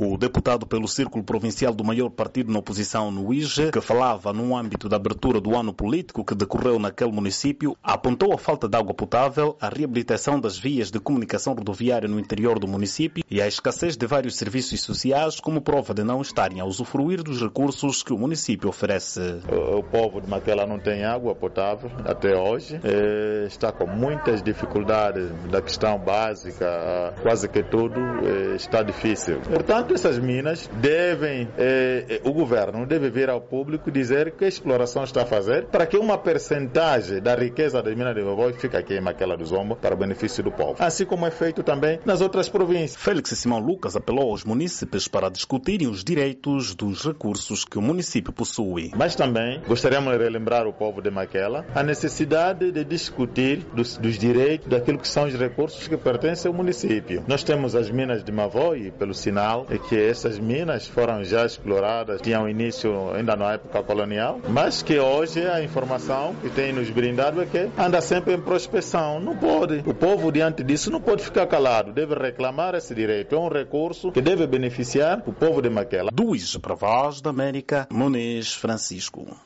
O deputado pelo Círculo Provincial do maior partido na oposição no IJE, que falava no âmbito da abertura do ano político que decorreu naquele município, apontou a falta de água potável, a reabilitação das vias de comunicação rodoviária no interior do município e a escassez de vários serviços sociais como prova de não estarem a usufruir dos recursos que o município oferece. O povo de Maquela não tem água potável até hoje, está com muitas dificuldades da questão básica, quase que tudo está difícil. Portanto, essas minas o governo deve vir ao público dizer que a exploração está a fazer para que uma percentagem da riqueza das minas de Vovó fique aqui em Maquela do Zombo para o benefício do povo. Assim como é feito também nas outras províncias. Félix Simão Lucas apelou aos munícipes para discutirem os direitos dos recursos que o município possui. Mas também gostaríamos de relembrar o povo de Maquela a necessidade de discutir dos direitos daquilo que são os recursos que pertencem ao município. Nós temos as minas de Mavoi, pelo sinal que essas minas foram já exploradas, tinham início ainda na época colonial, mas que hoje a informação que tem nos brindado é que anda sempre em prospecção. Não pode. O povo, diante disso, não pode ficar calado. Deve reclamar esse direito. É um recurso que deve beneficiar o povo de Maquela. Do IJE para a Voz da América, Muniz Francisco.